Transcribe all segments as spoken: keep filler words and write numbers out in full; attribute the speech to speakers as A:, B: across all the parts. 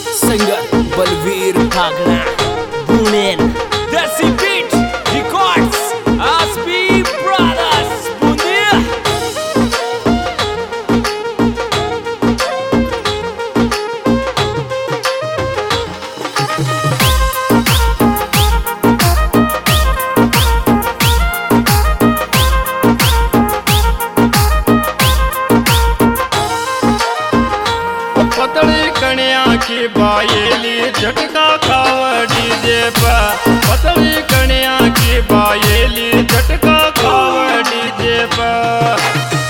A: Singer Balvir भागना पुणेन desi beat records आसपी ब्रदर्स पुणे।
B: पतली कन्या की बायेली झटका खाव डीजे पर, पतली कन्या की बायेली झटका खाव डीजे पर।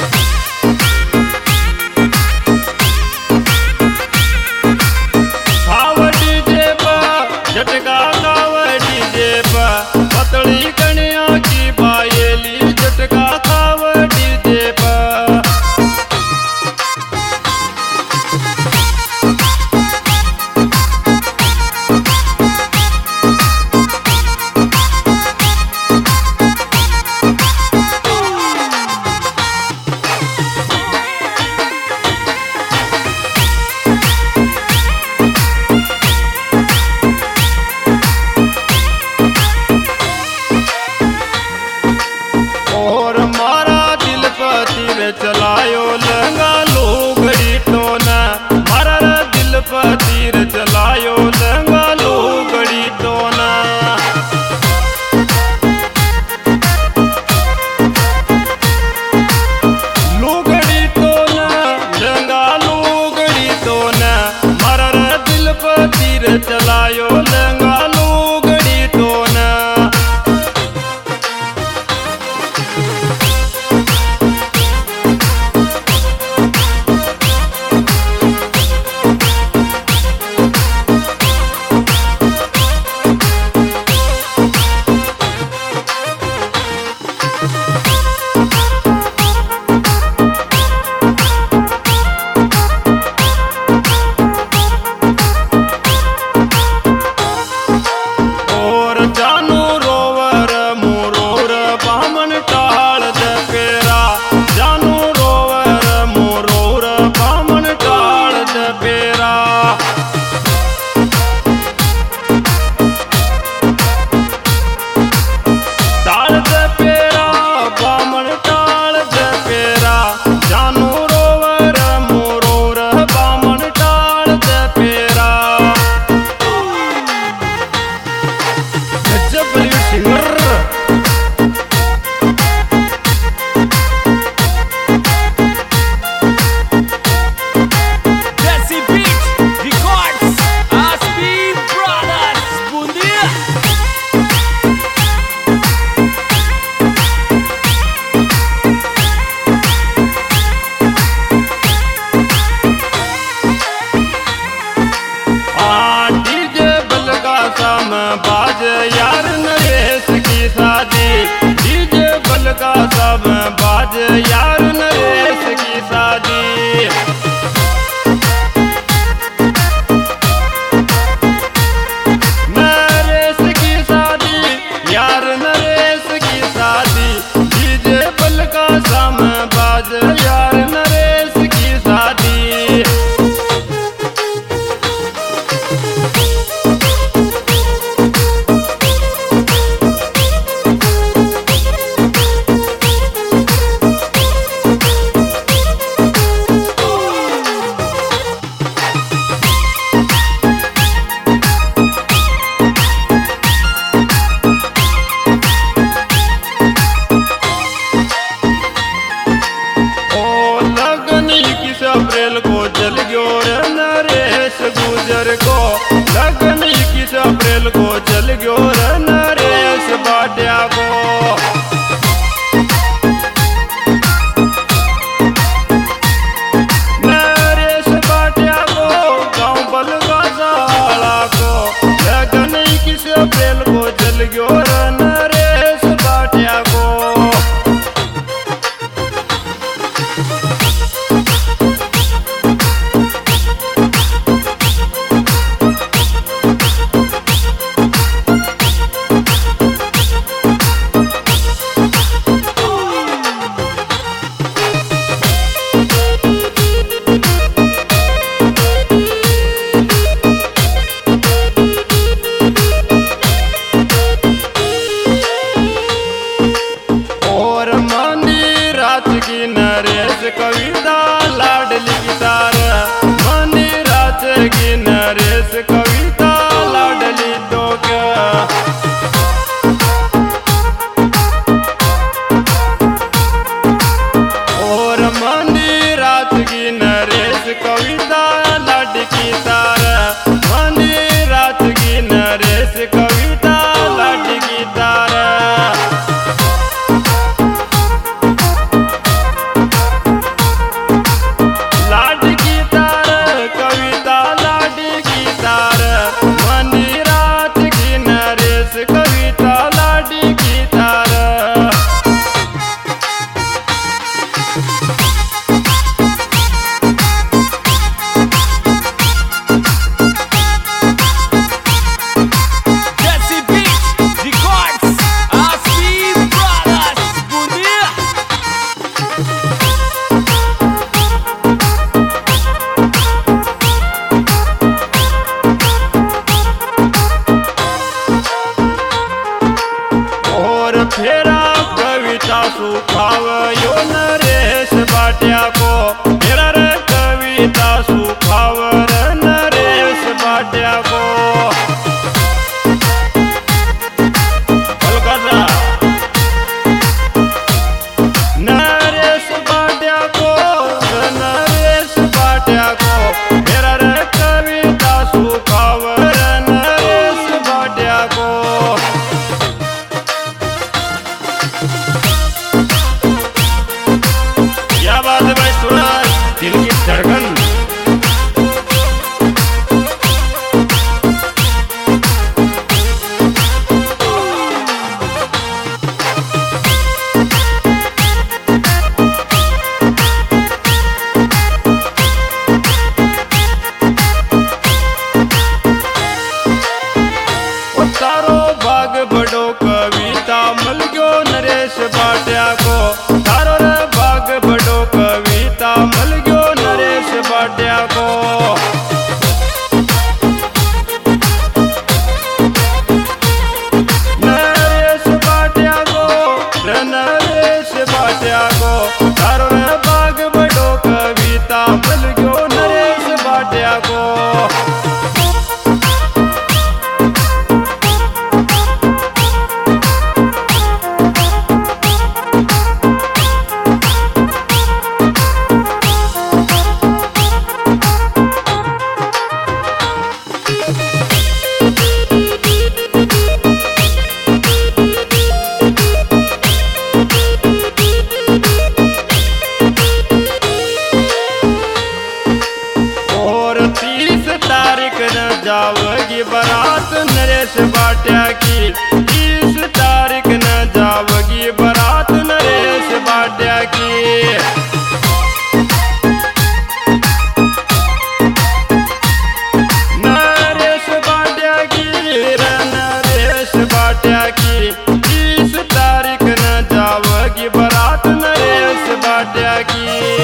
B: खाव डीजे पर झटका खाव डीजे पर, पतली कन्या की बायेली झटका खाव डीजे पर। चलायो लंगा लोगड़ी टोना, मारा दिल पर तीर चलायो लंगा लोगड़ी टोना। लोगड़ी टोना लंगा लोगड़ी टोना, मारा दिल पर तीर चलायो लंगा लोगड़ी टोना। बाज यार नरेश की शादी, डीजे बल का सब बाज यार नरेश की शादी। नरेश की शादी यार नरेश की शादी, डीजे बल का सब बाज यार नरेश की शादी। अप्रैल को जल गयो रे नरेश गुजर को, लगन इक्कीस अप्रैल को जल गयो रे नरेश बाटिया को। नरेश बाटिया को गाँव बलगा साला को, लगन इक्कीस अप्रैल को जल गयो रे नरेश बाटिया को। जावगी बारात नरेश बाटिया की। तीस तारीख न जावगी बारात नरेश बाटिया की। नरेश बाटिया की रे नरेश बाटिया की। तीस तारीख न जावगी बारात नरेश बाटिया की।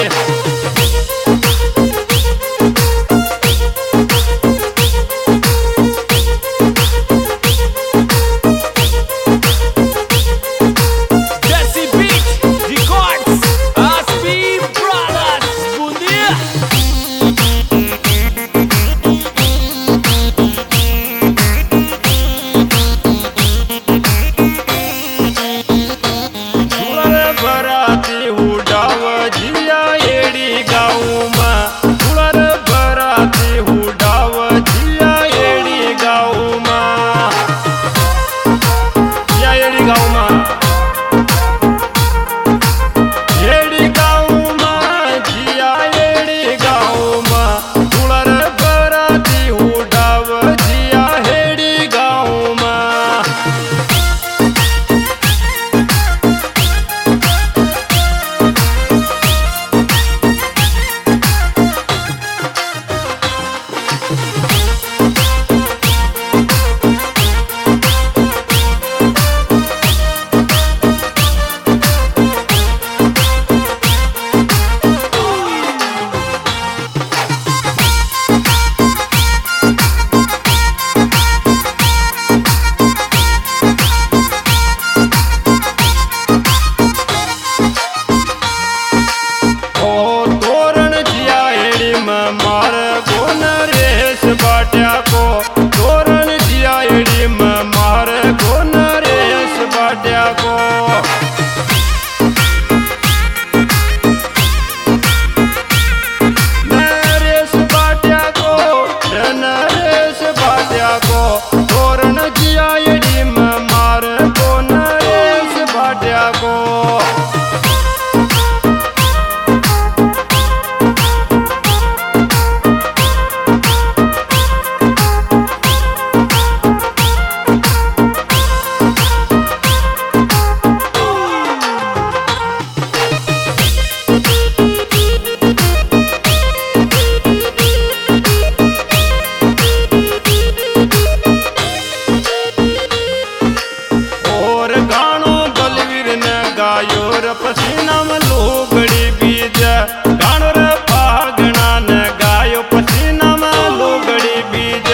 B: पसीना में लोगड़ी बीज गानो रे फागना ने गायो पसीना में लोगड़ी बीज।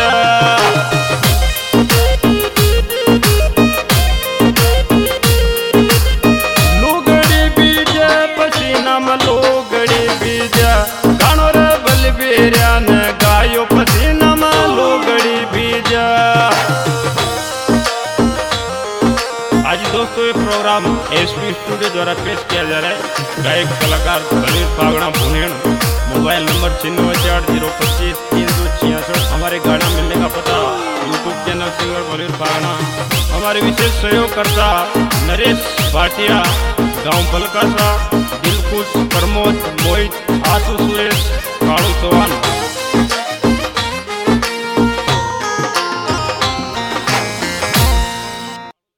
B: लोगड़ी बीज पसीना में लोगड़ी बीज गानो रे बलबीरिया ने गायो पसीना में लोगड़ी बीज। आज दोस्तों ये प्रोग्राम एसपी स्टूडियो द्वारा पेश किया जा रहा है। गायक कलाकार बलवीर फागड़ा भुनेण। मोबाइल नंबर छिन्नवे आठ जीरो पच्चीस तीन सौ छियासठ। हमारे गाना मिलने का पता YouTube channel singer Balveer Phagra. हमारे विशेष सहयोगकर्ता नरेश भाटिया, गांव बलकासा, दिलखुश, प्रमोद, मोहित, आशु, सुरेश, कालू चौहान।